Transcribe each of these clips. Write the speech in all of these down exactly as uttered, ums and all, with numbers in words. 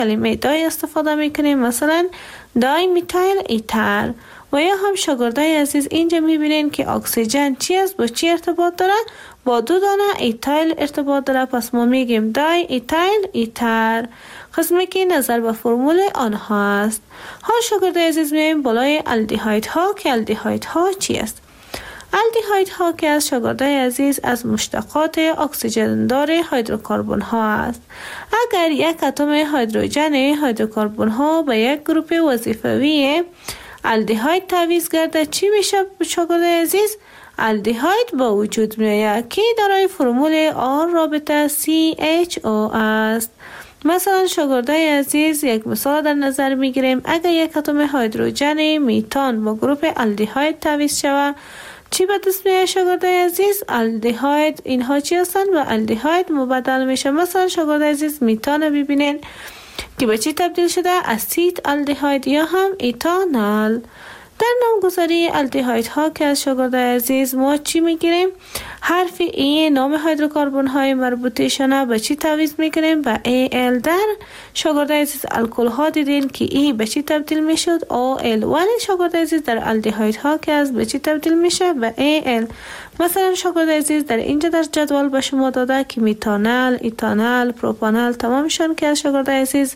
کلمه دای استفاده میکنیم، مثلا دای میتایل ایتر. و یا هم شاگردای عزیز اینجا میبینین که اکسیژن چی است، با چی ارتباط داره؟ با دو دانه ایتایل ارتباط داره، پس ما میگیم دای ایتایل ایتر، قسمی که نظر به فرمول آنها است. حال شاگردای عزیز میایم بالای الدیهاید ها که الدیهاید ها چی است؟ الدیهاید ها که از شاگردای عزیز از مشتقات اکسیژن دار هیدروکربن ها است. اگر یک اتم هیدروژن هیدروکربن ها به یک گروپ وظیفوی الدیهاید تعویض گرده چی میشه شاگردای عزیز؟ الدیهاید با وجود میآید که دارای فرمول آر رابطه سی اچ او است. مثلا شاگردای عزیز یک مثال در نظر میگیریم. اگر یک اتم هیدروژن میتان با گروپ الدیهاید تعویض شود چی به دست میاد شاگردای عزیز؟ الدیهاید. اینها چی هستند؟ و الدیهاید مبدل میشه. مثلا شاگردای عزیز میتان ببینین که به چی تبدیل شده؟ اسید الدیهاید یا هم ایتانال. در نامگذاری الدیهاید ها که از شاگردای عزیز ما چی میگیریم؟ حرف ای نام هیدروکربن های مربوطه‌شان به چی تعویض میکنیم؟ به ای ال. در شاگردای عزیز الکل ها دیدین که ای به چی تبدیل میشد؟ او ال. ولی شاگردای عزیز در الدیهاید ها که از به چی تبدیل میشه؟ به ای ال. مثلا شاگردای عزیز در اینجا در جدول به شما داده که میتانل، ایتانل، پروپانل تمامشان که از شاگردای عزیز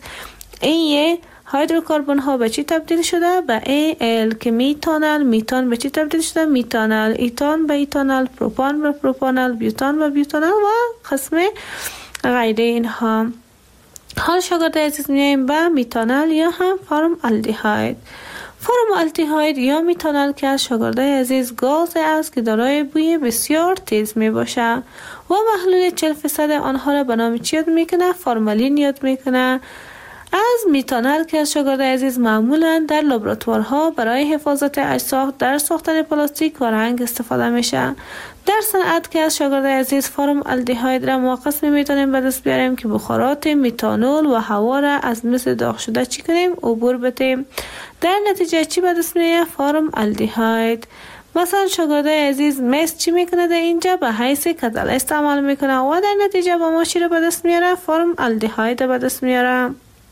ای هیدروکربن ها به چی تبدیل شده؟ به ای ال. که میتانل، میتان به چی تبدیل شده؟ میتانل، ایتان به ایتانل، پروپان به پروپانل، بیوتان به بیوتانل و قسم غیره اینها. حال شاگردای عزیز میایم به میتانل یا هم فرم الدیهاید. فرم الدیهاید یا میتانل که از شاگردای عزیز گاز است که دارای بوی بسیار تیز می باشه و محلول چهل درصد آنها را به نام چی یاد میکنه؟ فرمالین یاد میکنه. از میتانل که از شاگردای عزیز معمولا در لابراتوارها برای حفاظت اجسام در ساختن پلاستیک و رنگ استفاده میشه. در صنعت که از شاگردای عزیز فرم الدیهاید را ما قسمی میتونیم به دست بیاریم که بخارات میتانول و هوا را از مثل داغ شده چی کنیم؟ عبور بدیم. در نتیجه چی به دست میاد؟ فرم الدیهاید. مثلا شاگردای عزیز مس چی میکنه؟ در اینجا به حیث کتل استعمال میکنه و در نتیجه با ما چی را به دست میاره؟ فرم الدیهاید به دست میاره.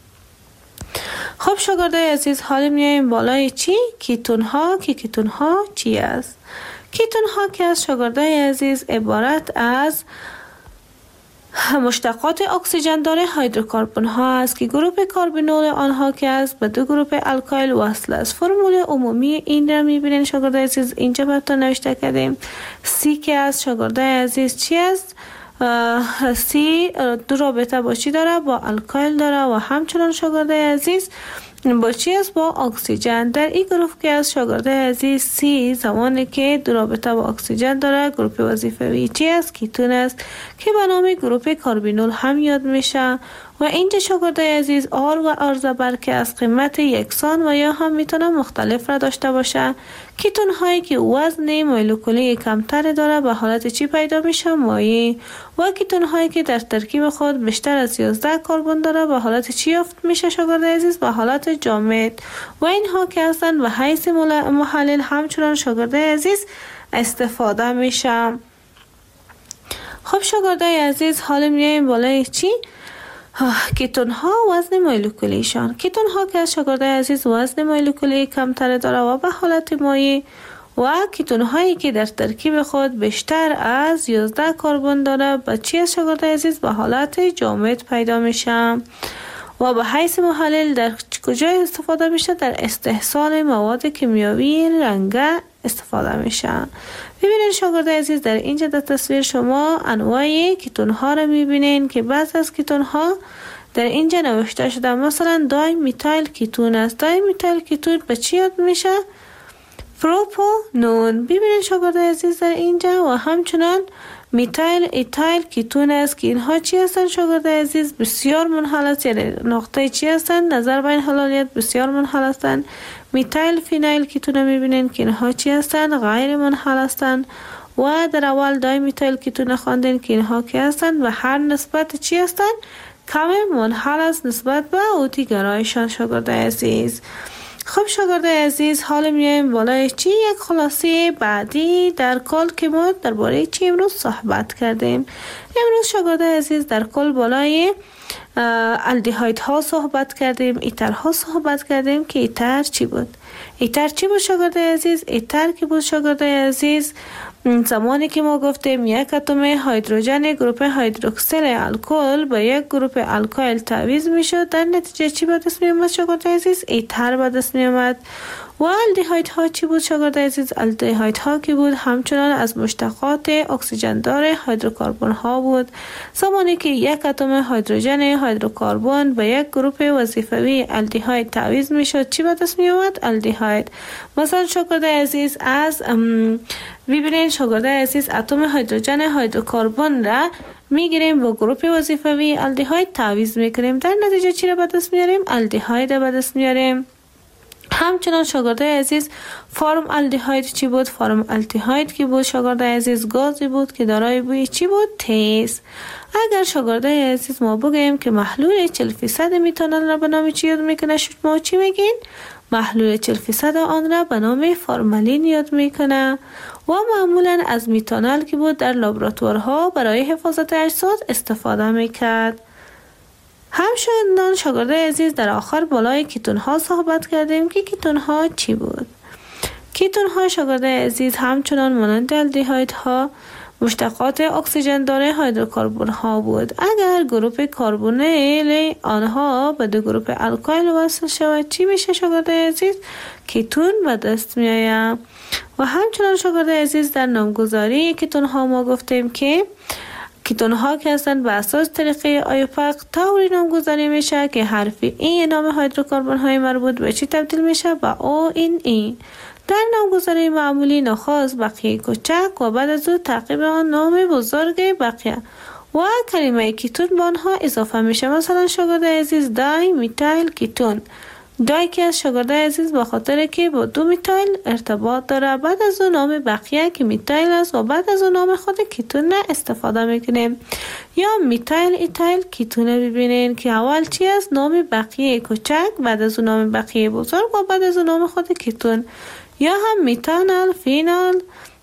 خب شاگردای عزیز حالا میایم بالای چی؟ کیتون ها. که کیتون ها چی است؟ کیتون ها که از شاگردای عزیز عبارت از مشتقات اکسیژن داره هیدروکربن ها است که گروپ کاربینول آنها که است به دو گروپ الکایل وصل است. فرمول عمومی این را میبینین شاگردای عزیز اینجا براتون نوشته کردیم. سی که از شاگردای عزیز چی است؟ سی دو رابطه با چی داره؟ با الکایل داره و همچنان شاگردای عزیز با چی است؟ با اکسیژن. در این گروه که از شاگردای عزیز سی زمانی که دو رابطه با اکسیژن داره گروپ وظیفوی چی است؟ کیتون است که به نام گروپ کاربینول هم یاد میشه. و اینجا شاگردای عزیز آر و آر زبر که از قیمت یکسان و یا هم میتونه مختلف را داشته باشه. کیتون هایی که وزن مولکولی کمتر داره به حالت چی پیدا میشه؟ مایع. و کیتون هایی که در ترکیب خود بیشتر از یازده کربن داره به حالت چی یافت میشه شاگردای عزیز؟ به حالت جامد. و اینها که هستن به حیث محلل همچنان شاگردای عزیز استفاده میشه. خب شاگردای عزیز حالا میایم بالای چی؟ کیتون ها وزن مولکولیشان. کیتون ها که از شاگردای عزیز وزن مولکولی کمتر داره و به حالت مایع و کیتون هایی که در ترکیب خود بیشتر از یازده کربن داره به چی از شاگردای عزیز؟ به حالت جامد پیدا میشه. و به حیث محلل در کجا استفاده میشه؟ در استحصال مواد کیمیاوی رنگه استفاده میشه. ببینید شاگردای عزیز در اینجا در تصویر شما انواع کیتون ها رو میبینین که بعض از کیتون ها در اینجا نوشته شده. مثلا دای میتایل کیتون است. دای میتایل کیتون به چی یاد میشه؟ پروپانون. ببینید شاگردای عزیز در اینجا و همچنان میتایل ایتایل کیتون است که اینها چی هستن شاگردای عزیز؟ بسیار منحل است. یعنی نقطه چی هستن؟ نظر به این حلالیت بسیار منحل هستن. میتایل فینایل کیتون میبینین که اینها چی هستن؟ غیر منحل هستن. و در اول دای میتایل کیتون خواندین که اینها کی هستن و هر نسبت چی هستن؟ کم منحل است نسبت به اوتی گرایشان شاگردای عزیز. خب شاگردای عزیز حالا میایم بالای چی؟ یک خلاصه بعدی در کل که ما درباره چی امروز صحبت کردیم. امروز شاگردای عزیز در کل بالای الدهاید ها صحبت کردیم، ایتر ها صحبت کردیم که ایتر چی بود. ایتر چی بود شاگرد عزیز؟ ایتر که بود شاگرد عزیز زمانی که ما گفتیم یک اتم هیدروژن گروپ هیدروکسیل الکل با یک گروپ الکایل تعویض می شد، در نتیجه چی به دست می اومد شاگرد عزیز؟ ایتر به دست می اومد. و الدهاید ها چی بود شاگرد عزیز؟ الدهاید ها که بود همچنان از مشتقات اکسیژن دار هیدروکربن ها بود. زمانی که یک اتم هیدروژن هیدروکربن با یک گروپ وظیفوی الدهاید تعویض می شد چی به دست می اومد؟ الدهاید. مثلا شاگرد عزیز از ببینید شاگرد عزیز اتم هیدروژن هیدروکربن را میگیریم با گروپ وظیفوی الدهاید تعویض میکنیم، در نتیجه چی را به دست میاریم؟ الدهاید را به دست میاریم. همچنان شاگرد عزیز فرم الدهاید چی بود؟ فرم الدهاید که بود شاگرد عزیز گازی بود که دارای بوی چی بود؟ تیز. اگر شاگرد عزیز ما بگیم که محلول چهل فیصد میتانول را به نام چی یاد میکنه، شما چی میگین؟ محلول چهل فیصد آن را به نام فرمالین یاد میکنه و معمولا از میتانول که بود در لابراتوارها برای حفاظت اجساد استفاده میکرد. همچنان شاگرد عزیز در آخر بالای کیتون ها صحبت کردیم که کیتون ها چی بود. کیتون ها شاگرد عزیز همچنان مانند الدهاید ها مشتقات اکسیژن دار هیدروکربن ها بود. اگر گروپ کربونیل آنها به دو گروپ الکایل وصل شود چی میشه شاگرد عزیز؟ کیتون به دست می آید. و همچنان شاگرد عزیز در نامگذاری کیتون ها ما گفتیم که کیتون ها که هستند به اساس طریقه آیوپاک طوری نامگذاری میشه که حرف ای نام هیدروکربن های مربوط به چی تبدیل میشه؟ به او این ای. در نامگذاری معمولی نخست بقیه کوچک و بعد از او تعقیب آن نام بزرگ بقیه و کلمه کیتون به آنها اضافه میشه. مثلا شاگرد عزیز دای میتایل کیتون. دای که از شاگرد عزیز به خاطر که با دو میتایل ارتباط داره، بعد از اون نام بقیه که میتایل است و بعد از اون نام خود کیتون استفاده میکنیم. یا میتایل ایتایل کیتون ببینین که اول چی است؟ نام بقیه کوچک، بعد از اون نام بقیه بزرگ و بعد از اون نام خود کیتون. یا هم میتانال فینال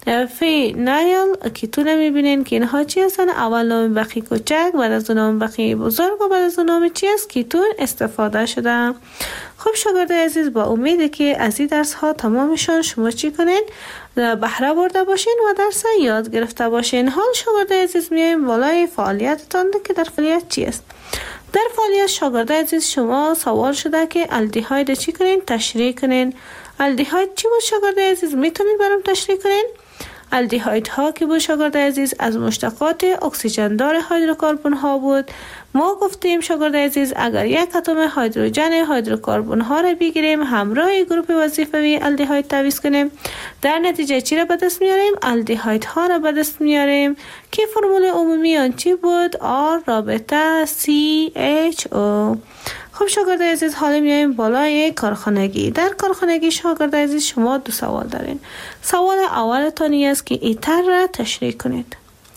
فینایل کیتون میبینین که اینها چی هستن؟ اول نام بقیه کوچک، بعد از اون نام بقیه بزرگ و بعد از اون نام چی است؟ کیتون استفاده شده. خب شاگرد عزیز با امیده که از این درس ها تمامشان شما چی کنین؟ بهره برده باشین و درس یاد گرفته باشین. حال شاگرد عزیز میایم بالای فعالیتتان که در فعالیت چی است؟ در فعالیت شاگرد عزیز شما سوال شده که الدهاید چی کنین؟ تشریح کنین. الدهاید چی بود شاگرد عزیز؟ میتونید برام تشریح کنین؟ الدهاید ها که بود شاگرد عزیز از مشتقات اکسیژن دار هیدروکربن ها بود. ما گفتیم شاگرد عزیز اگر یک اتم هیدروژن هیدروکربن ها را بگیریم همراه گروپ وظیفوی الدهاید تعویض کنیم، در نتیجه چی را به دست میاریم؟ الدهاید ها را به دست میاریم که فرمول عمومی آن چی بود؟ آر رابطه سی اچ او. خب شاگرد عزیز حالا میایم بالای کارخانگی. در کارخانگی شاگرد عزیز شما دو سوال دارین. سوال اولتانی است که ایتر را تشریح کنید.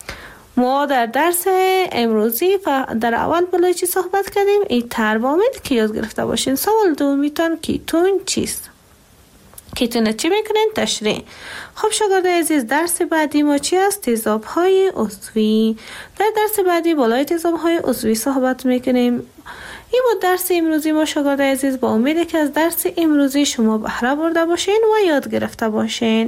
ما در درس امروزی در اول بالای چی صحبت کردیم؟ ایتر با امید که یاد گرفته باشین. سوال دومیتان کیتون چیست؟ کیتون چی میکنین؟ تشریح. خب شاگرد عزیز درس بعدی ما چی است؟ تیزاب های عضوی. در درس بعدی بالای تیزاب های عضوی صحبت میکنیم. این بود درس امروزی ما شاگرد عزیز. با امید که از درس امروزی شما بهره برده باشین و یاد گرفته باشین.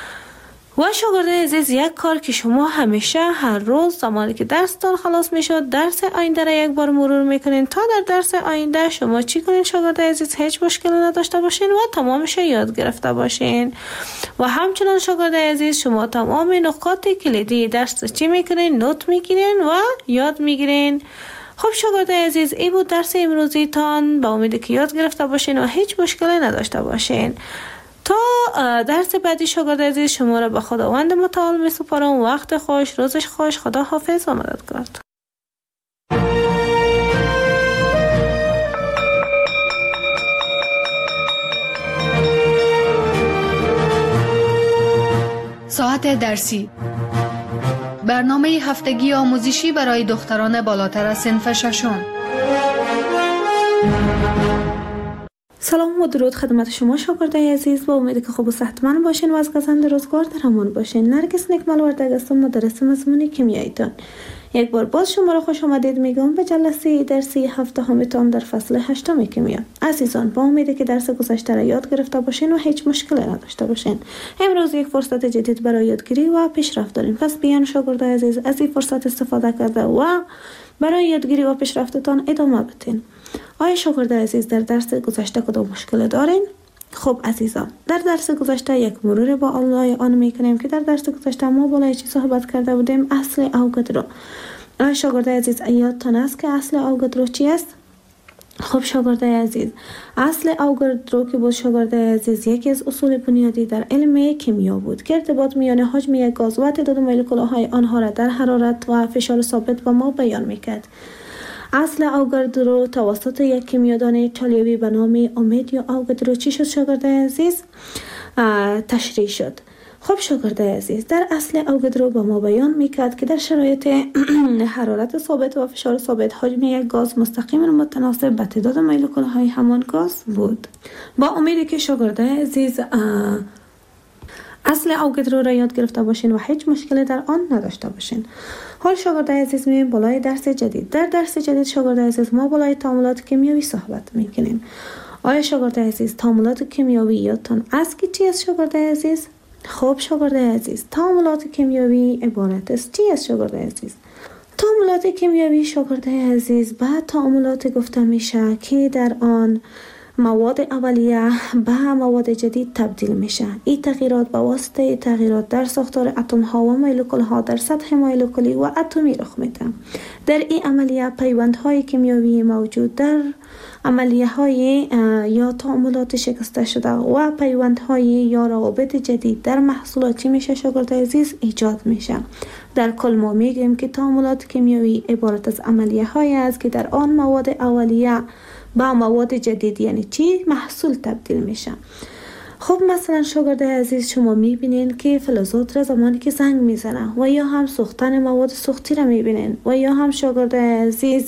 و شاگرد عزیز یک کار که شما همیشه هر روز زمانی که درستان خلاص میشد درس آینده را یک بار مرور میکنین تا در درس آینده شما چی کنین شاگرد عزیز؟ هیچ مشکلی نداشته باشین و تمامش یاد گرفته باشین. و همچنان شاگرد عزیز شما تمام نکات کلیدی درس چی میکنین؟ نوت میگیرین و یاد میگیرین. خب شاگرد عزیز این بود درس امروزی تان. با امید که یاد گرفته باشین و هیچ مشکلی نداشته باشین. تا درس بعدی شاگرد عزیز شما را به خداوند متعال می سپارم. وقت خوش، روزش خوش، خدا حافظ و مددگار. ساعت درسی، برنامه هفتگی آموزشی برای دختران بالاتر از صنف ششم. سلام و درود خدمت شما شاگردای عزیز، با امید که خوب و صحتمند باشین و از گزند روزگار در امان باشین. نرگس نکمل وردگ هستم، مدرس مضمون کیمیاییتان. یک بار باز شما را خوش آمدید میگم به جلسه درسی هفته همیتان در فصل هشتم کیمیا. عزیزان، با امید که درس گذشته را یاد گرفته باشین و هیچ مشکلی نداشته باشین. امروز یک فرصت جدید برای یادگیری و پیشرفت داریم، پس بیان شاگردای عزیز از این فرصت استفاده کرده و برای یادگیری و پیشرفتتان ادامه بدین. آیا شاگردای عزیز در درس گذشته کدام مشکل دارین؟ خب عزیزان، در درس گذشته یک مرور با الله آن میکنیم که در درس گذشته ما بالای چی صحبت کرده بودیم؟ اصل اوگادرو. آیا شاگردای عزیز یادتان است که اصل اوگادرو چی است؟ خب شاگردای عزیز، اصل اوگادرو که بود شاگردای عزیز یکی از اصول بنیادی در علم کیمیا بود که ارتباط میان حجم یک گاز و تعداد مولکول‌های آنها را در حرارت و فشار ثابت به ما بیان میکرد. اصل اوگادرو توسط یک کیمیادان ایتالیایی به نام آمدیو اوگادرو چی شد شاگردای عزیز؟ تشریح شد. خب شاگردای عزیز، در اصل اوگادرو به ما بیان میکرد که در شرایط حرارت ثابت و فشار ثابت حجم یک گاز مستقیما متناسب به تعداد مولکول‌های همان گاز بود. با امیدی که شاگردای عزیز اصل اوگادرو را یاد گرفته باشین و هیچ مشکلی در آن نداشته باشین. حال شاگردای عزیز می‌بینیم بالای درس جدید. در درس جدید شاگردای عزیز ما بالای تعاملات کیمیایی صحبت می‌کنیم. آیا شاگردای عزیز تعاملات کیمیایی یادتان است که چی است شاگردای عزیز؟ خب شاگردای عزیز، تعاملات کیمیایی عبارت است چی است شاگردای عزیز؟ تعاملات کیمیایی شاگردای عزیز بعد تعاملات گفته میشه که در آن مواد اولیه به مواد جدید تبدیل میشه. این تغییرات به واسطه تغییرات در ساختار اتم ها و مولکول ها در سطح مولکولی و اتمی رخ میده. در این عملیه پیوند های کیمیایی موجود در عملیه های یا تعاملات شکسته شده و پیوند های یا روابط جدید در محصولات چی میشه شاگردای عزیز؟ ایجاد میشه. در کل ما میگیم که تعاملات کیمیایی عبارت از عملیه های است که در آن مواد اولیه با مواد جدید یعنی چی؟ محصول تبدیل میشه. خب مثلا شاگردای عزیز شما میبینین که فلزات را زمانی که زنگ میزنه و یا هم سوختن مواد سوختی را میبینین و یا هم شاگردای عزیز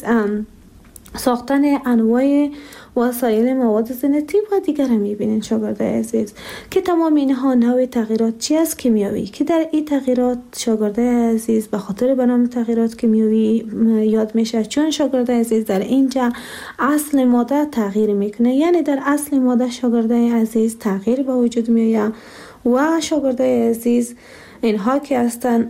ساختن انواع وسایل مواد زینتی و دیگر میبینین شاگردای عزیز که تمام اینها نوع تغییرات چی است؟ کیمیایی، که در این تغییرات شاگردای عزیز به خاطر به نام تغییرات کیمیایی یاد میشه، چون شاگردای عزیز در اینجا اصل ماده تغییر میکنه، یعنی در اصل ماده شاگردای عزیز تغییر به وجود میاد و شاگردای عزیز اینها که هستن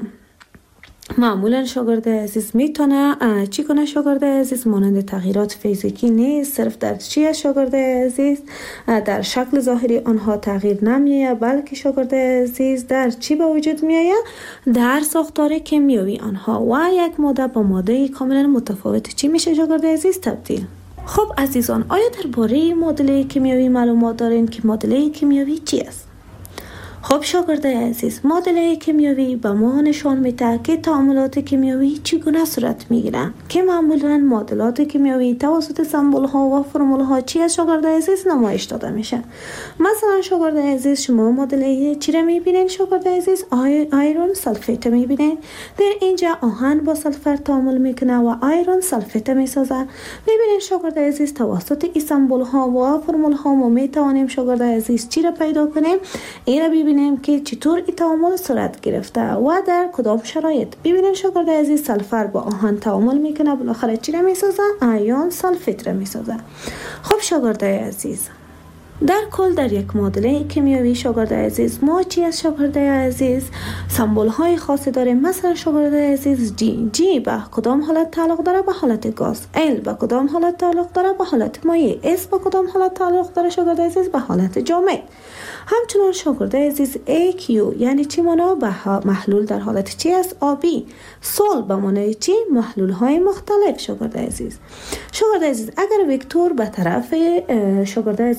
معمولا شاگردای عزیز میتونه چی کنه شاگردای عزیز؟ مانند تغییرات فیزیکی نیست، صرف در چی شاگردای عزیز؟ در شکل ظاهری آنها تغییر نمیآید، بلکه شاگردای عزیز در چی به وجود میآید؟ در ساختار کیمیایی آنها و یک ماده با ماده کاملا متفاوت چی میشه شاگردای عزیز؟ تبدیل. خب عزیزان، آیا درباره معادله کیمیایی معلومات دارین که معادله کیمیایی چی است؟ خب شاگردای عزیز، معادله کیمیایی به ما نشان میده که تعاملات کیمیایی چگونه صورت میگیرن، که معمولا معادلات کیمیایی توسط سمبل ها و فرمول ها چی از شاگردای عزیز نمایش داده میشه. مثلا شاگردای عزیز شما معادله چی را میبینین شاگردای عزیز؟ آی آیرون سلفیت میبینین. در اینجا آهن با سلفر تعامل میکنه و آیرون سلفیت میسازه. میبینین شاگردای عزیز توسط این سمبل ها و فرمول ها ما میتوانیم شاگردای عزیز چی را پیدا کنیم؟ این را ببینیم که چطور این تعامل صورت گرفته و در کدام شرایط. ببینید شاگردای عزیز سلفر با آهن تعامل میکنه، بالاخره چی را میسازه؟ آیون سلفیت را میسازه. خب شاگردای عزیز، در کل در یک معادله کیمیایی شاگردای عزیز ما چی از شاگردای عزیز؟ سمبل های خاصی داریم. مثلا شاگردای عزیز جی جی به کدام حالت تعلق داره؟ به حالت گاز. ال به کدام حالت تعلق داره؟ به حالت مایع. اس به کدام حالت تعلق داره شاگردای عزیز؟ به حالت جامد. همچنان شاگردای عزیز ای کیو یعنی چی مانا؟ به محلول در حالت چی است؟ آبی. سول به معنای چی؟ محلول های مختلف شاگردای عزیز. شاگردای عزیز اگر وکتور به طرف شاگردای عزیز راست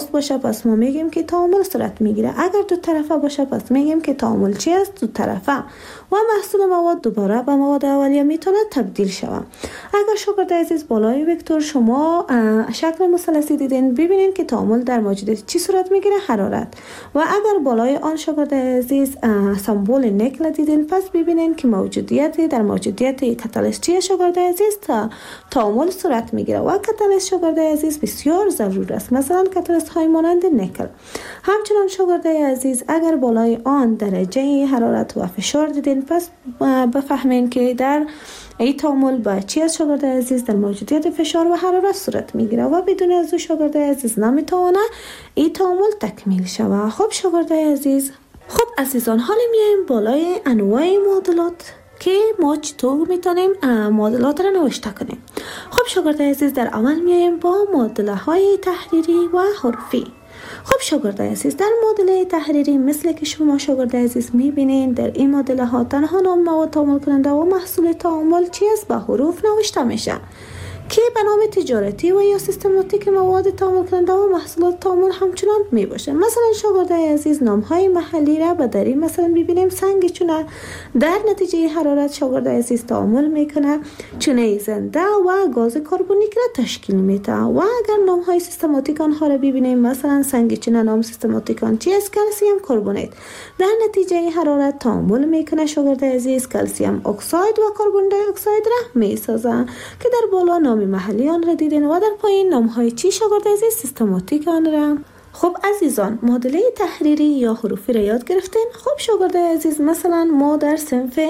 راست باشه پس ما میگیم که تعامل صورت میگیره. اگر دو طرفه باشه پس میگیم که تعامل چی است؟ دو طرفه. و محصول مواد دوباره به مواد اولیه میتونه تبدیل شود. اگر شاگرد عزیز بالای وکتور شما شکل مثلثی دیدین، ببینید که تعامل در موجودیت چی صورت میگیره؟ حرارت. و اگر بالای آن شاگرد عزیز سمبل نیکل دیدین، پس ببینید که موجودیت در موجودیت کاتالیست شاگرد عزیز تا تعامل صورت میگیره. و کاتالیست شاگرد عزیز بسیار ضرور است، مثلا کاتالیست های مانند نیکل. همچنان شاگرد عزیز اگر بالای آن درجه حرارت و فشار دیدین، پس بفهمین که در ای تعامل با چی از شاگرد عزیز در موجودیت فشار و حرارت صورت میگیره و بدون از او شاگرد عزیز نمیتونه ای تعامل تکمیل شود. خب شاگرد عزیز، خب عزیزان، حالا میایم بالای انواع معادلات که ما چطور میتونیم معادلات را نوشته کنیم. خب شاگرد عزیز، در اول میایم با معادله های تحریری و حروفی. خب شاگرد عزیز، در معادله تحریری مثل که شما شاگرد عزیز میبینین، در این معادله ها تنها نام مواد تعامل کننده و محصول تعامل چی است؟ به حروف نوشته میشه که به نام تجارتی و یا سیستماتیک مواد تعامل کننده و محصولات تعامل همچنان می باشه. مثلا شاگرد عزیز نام های محلی را به دری مثلا ببینیم سنگ چونه در نتیجه حرارت شاگرد عزیز تعامل میکنه چونه زنده و گاز کربونیک را تشکیل میده. و اگر نام های سیستماتیک آنها را ببینیم، مثلا سنگ چونه نام سیستماتیک آن چی است؟ کلسیم کربونات. در نتیجه حرارت تعامل میکنه شاگرد عزیز کلسیم اکساید و کربن دی اکساید را میسازه که در بالا نام محلی آن را دیدین و در پایین نام های چی شاگرد عزیز؟ سیستماتیک آن را. خب عزیزان، معادله تحریری یا حروفی را یاد گرفتین. خب شاگرد عزیز، مثلا ما در صنف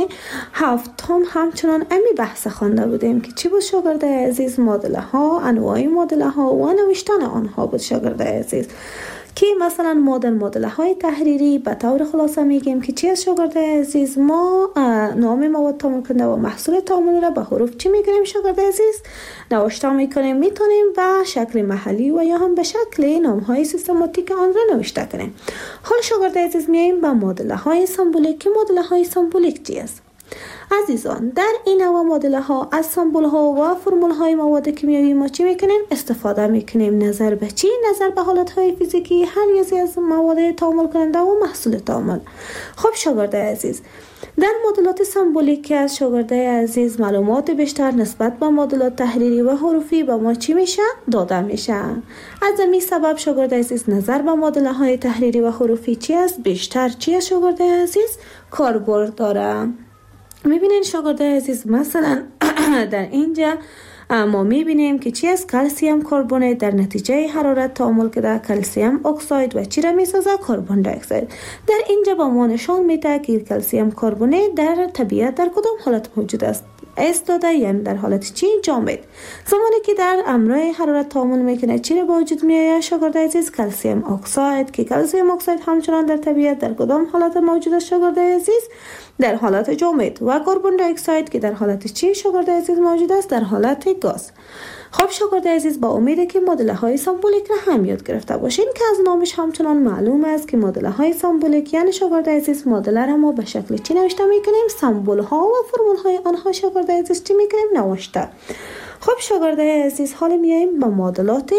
هفتم همچنان امی بحث خوانده بودیم که چی بود شاگرد عزیز؟ معادله ها، انواع معادله ها و نوشتن آنها بود شاگرد عزیز. که مثلا ما در معادله های تحریری به طور خلاصه میگیم که چی از شاگرد عزیز؟ ما نام مواد تعامل کننده و محصول تعامل را به حروف چی میکنیم شاگرد عزیز؟ نوشته میکنیم. میتونیم به شکل محلی و یا هم به شکل نام های سیستماتیک آن را نوشته کنیم. حال شاگرد عزیز میایم به معادله های سمبولیک. که معادله های سمبولیک چی است؟ عزیزان، در این نوع معادله ها از سمبل ها و فرمول های مواد کیمیایی ما چی میکنیم؟ استفاده میکنیم. نظر به چی؟ نظر به حالت های فیزیکی هر یکی از مواد تعامل کننده و محصول تعامل. خب شاگرد عزیز، در معادلات سمبولیک از شاگرد عزیز معلومات بیشتر نسبت به معادلات تحریری و حروفی به ما چی میشه؟ داده میشه. از همین سبب شاگرد عزیز نظر به معادله های تحریری و حروفی چی است؟ بیشتر چی است شاگرد عزیز؟ کاربرد داره. میبینین شاگرد عزیز، مثلا در اینجا ما میبینیم که چی است؟ کلسیم کربونات در نتیجه حرارت تعامل کرده کلسیم اکساید و چی را میسازه؟ کربن دی اکساید. در اینجا با ما نشان میده که کلسیم کربونات در طبیعت در کدام حالت موجود است؟ استاده، یعنی در حالت چی؟ جامد. زمانی که در امرای حرارت تعامل میکنه چی را به وجود میآید شاگرد عزیز؟ کلسیم اکساید. که کلسیم اکساید همچنان در طبیعت در کدام حالت موجود است شاگرد عزیز؟ در حالت جامد. و کربن دی اکساید که در حالت چی شاگرد عزیز موجود است؟ در حالت گاز. خب شاگرد عزیز، با امیده که معادله های سمبولیک را هم یاد گرفته باشین که از نامش همچنان معلوم است که معادله های سمبولیک یعنی شاگرد عزیز معادله را ما به شکل چی نوشته میکنیم؟ سمبل ها و فرمول های آنها شاگرد عزیز چی میکنیم؟ نوشته. خب شاگرد عزیز، حالا میایم به معادلات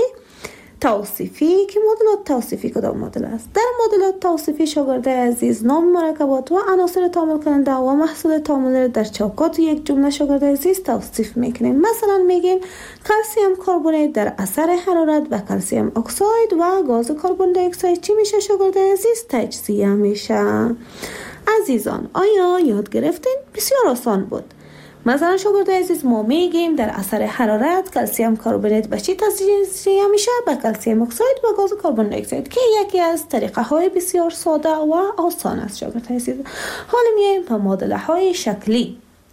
توصیفی. که معادلات توصیفی کدام معادله است؟ در معادلات توصیفی شاگرد عزیز نام مرکبات و عناصر تعامل کننده و محصول تعامل در چوکات یک جمله شاگرد عزیز توصیف میکنیم. مثلا میگیم کلسیم کربونات در اثر حرارت و کلسیم اکساید و گاز کربن دی اکساید چی میشه شاگرد عزیز؟ تجزیه میشه. عزیزان، آیا یاد گرفتین؟ بسیار آسان بود. مثلا شاگرد عزیز، ما میگیم در اثر حرارت کلسیم کربونات به چی تجزیه میشه؟ به کلسیم اکساید و گاز کربن دی اکساید که یکی از طریقه های بسیار ساده و آسان است شاگرد عزیز. حالا میایم به معادله های شکلی.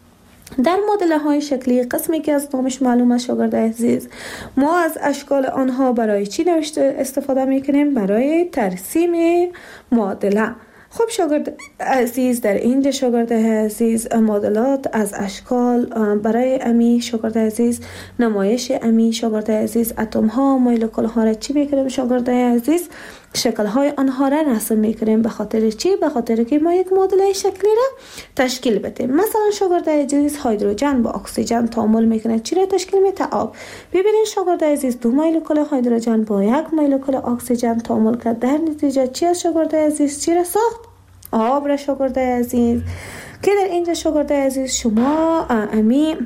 در معادله های شکلی قسمی که از نامش معلوم است شاگرد عزیز، ما از اشکال آنها برای چی نوشته استفاده میکنیم؟ برای ترسیم معادله. خب شاگرد عزیز، در اینجا شاگرد عزیز معادلات از اشکال برای امی شاگرد عزیز نمایش امی شاگرد عزیز اتم ها مولکول ها را چی میکنیم شاگرد عزیز؟ شکل های آنها را رسم میکنیم. به خاطر چی؟ به خاطر که ما یک معادله شکلی را تشکیل بدیم. مثلا شاگرد عزیز هیدروژن با اکسیژن تعامل میکنه، چی را تشکیل میده؟ آب. ببینید شاگرد عزیز دو مولکول هیدروژن با یک مولکول اکسیژن تعامل کرد، در نتیجه چی از شاگرد عزیز چی را ساخت؟ آب را شاگرد عزیز. که در اینجا شاگرد عزیز شما امی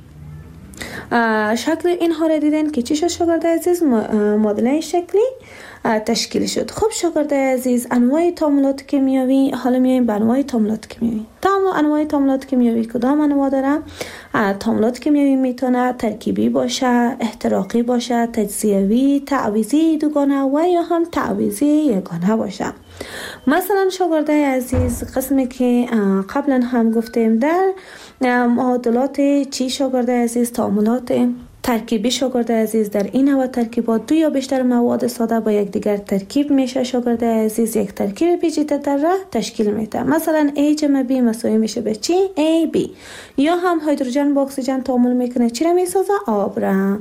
شکل اینها را دیدن که چی شد شاگرد عزیز؟ معادله شکلی تشکیل شد. خب شاگرد عزیز انواع تعاملات کیمیایی، حالا میایم به انواع تعاملات کیمیایی. تمام انواع تعاملات کیمیایی کدام انواع داره؟ تعاملات کیمیایی میتونه ترکیبی باشه، احتراقی باشه، تجزیوی، تعویضی دوگانه و یا هم تعویضی یگانه باشه. مثلا شاگرد عزیز قسمی که قبلا هم گفتیم در معادلات چی شاگرد عزیز؟ تعاملات ترکیبی شاگرد عزیز در این نوع ترکیبات دو یا بیشتر مواد ساده با یک دیگر ترکیب میشه شاگرد عزیز یک ترکیب پیچیده‌تر را تشکیل میده. مثلا A جمع B مساوی میشه به چی؟ A B. یا هم هیدروژن با اکسیژن تعامل میکنه، چی را میسازه؟ آب را.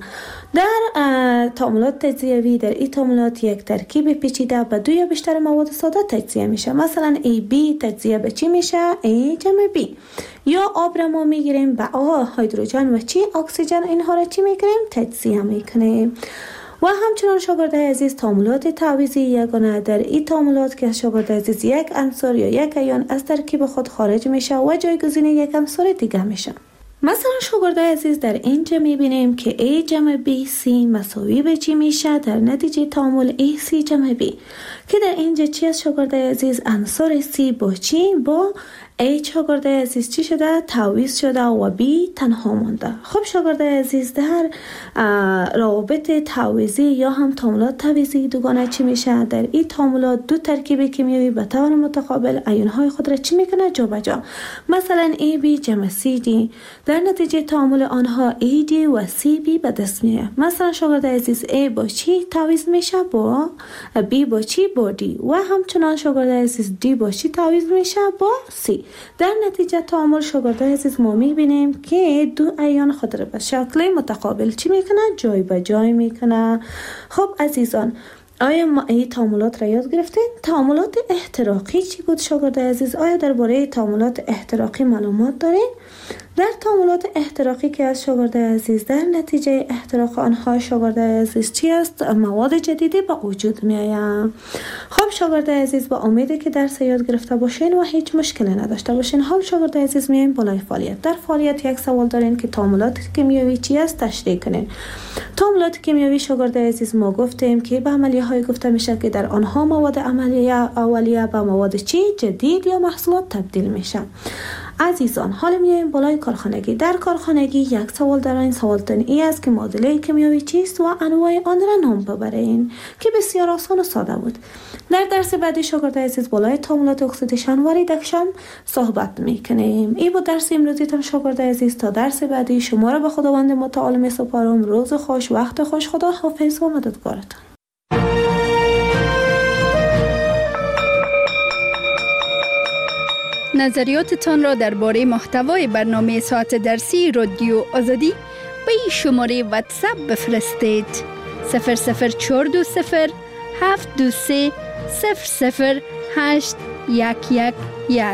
در تعاملات تجزیوی در این تعاملات یک ترکیب پیچیده با دو یا بیشتر مواد ساده تجزیه میشه. مثلا A B تجزیه به چی میشه؟ A جمع B. یا آب را ما میگیریم به آ هیدروژن و چی؟ اکسیژن، اینها را چی میکنیم؟ تجزیه میکنیم. و همچنان شاگرد عزیز تعاملات تعویضی یگانه در این تعاملات که شاگرد عزیز یک عنصر یا یک ایون از ترکیب خود خارج میشه و جایگزین یک عنصر دیگه میشه. مثلا شاگرد عزیز در اینجا میبینیم که A جمع B C مساوی به چی میشه؟ در نتیجه تعامل A C جمع B که در اینجا چی از شاگرد عزیز؟ عنصر C با چی؟ با A شاگرد عزیز چی شده؟ تعویض شده و B تنها مونده. خب شاگرد عزیز در روابط تعویضی یا هم تعاملات تعویضی دوگانه چی میشه؟ در این تعاملات دو ترکیب کیمیایی به طور متقابل ایون های خود را چی میکنه؟ جا به جا. مثلا A B جمع C D در نتیجه تعامل آنها A D و C B به دست میاد. مثلا شاگرد عزیز A با چی تعویض میشه؟ با B با چی؟ با D. و همچنان شاگرد عزیز D با چی تعویض میشه؟ با C. در نتیجه تعامل شاگرد عزیز ما میبینیم که دو ایون خود را به شکل متقابل چی میکنه؟ جای به جای میکنه. خب عزیزان آیا ما این تعاملات را یاد گرفتین؟ تعاملات احتراقی چی بود شاگرد عزیز؟ آیا درباره تعاملات احتراقی معلومات دارین؟ در تعاملات احتراقی که از شاگرد عزیز در نتیجه احتراق آنها شاگرد عزیز چی است؟ مواد جدیدی به وجود می آید. خب شاگرد عزیز با امیده که درس یاد گرفته باشین و هیچ مشکلی نداشته باشین. حال شاگرد عزیز میایم بالای فعالیت. در فعالیت یک سوال دارین که تعاملات کیمیایی چی است؟ تشریح کنین. تعاملات کیمیایی شاگرد عزیز ما گفتیم که به عملیه های گفته میشه که در آنها مواد عملیه اولیه به مواد چی؟ جدید یا محصولات تبدیل میشه. عزیزان حالا میایم بالای کارخانگی. در کارخانگی یک سوال دارین. سوالتون ای است که معادله کیمیایی چیست و انواع آن را نام ببرین که بسیار آسان و ساده بود. در درس بعدی شاگرد عزیز بالای تعاملات اکسیدیشن و ریدکشن صحبت میکنیم. این بود درس امروزیتان شاگرد عزیز. تا درس بعدی شما را به خداوند متعال میسپارم. روز خوش، وقت خوش. خدا حافظ و مددگارتان. نظریاتتان را درباره محتوای برنامه ساعت درسی رادیو آزادی به این شماره واتساپ بفرستید: صفر صفر چهار دو صفر هفت دو سه صفر صفر هشت یک یک یک.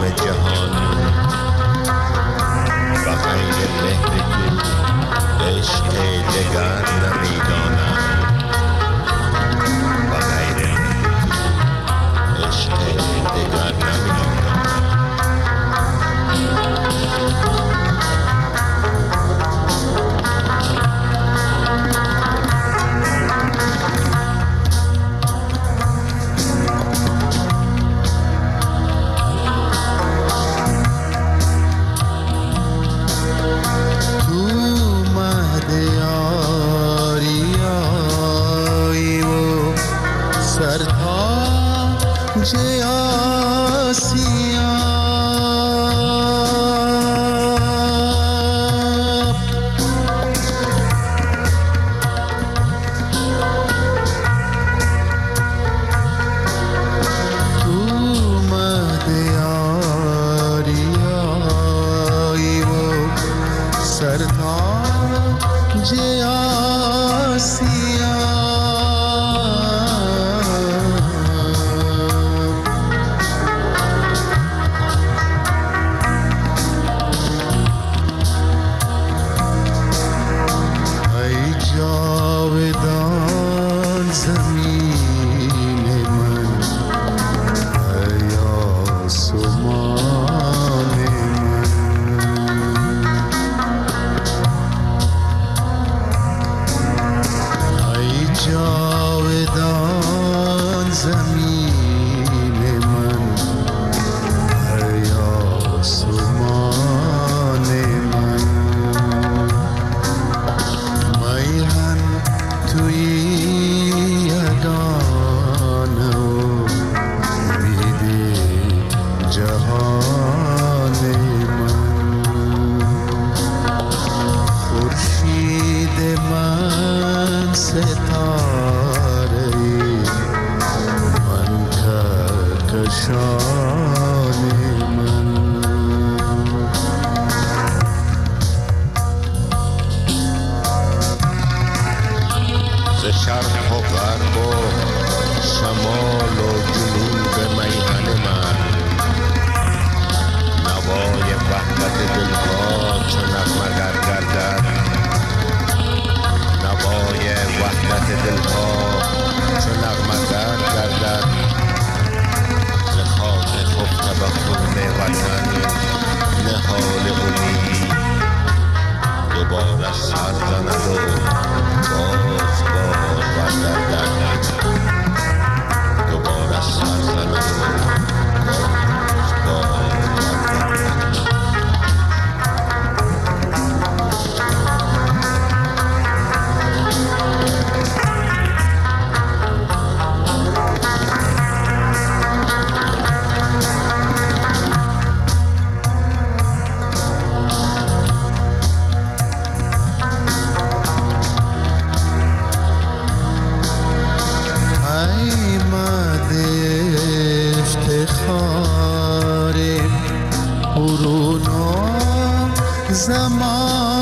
غم جهان و غیر مهر تو عشق دگر نمیدانم و غیر مهر تو عشق دگر نمیدانم. شرق و غرب و شمال و جنوب میهن من، نوای وحدت دلها چو نغمگر گردد، نوای وحدت دلها چو نغمگر گردد، ز خاک خفته به خون وطن نهال امید دوباره سر زند و باز بار برگردد، دوباره سر زند و باز بار برگردد. زمان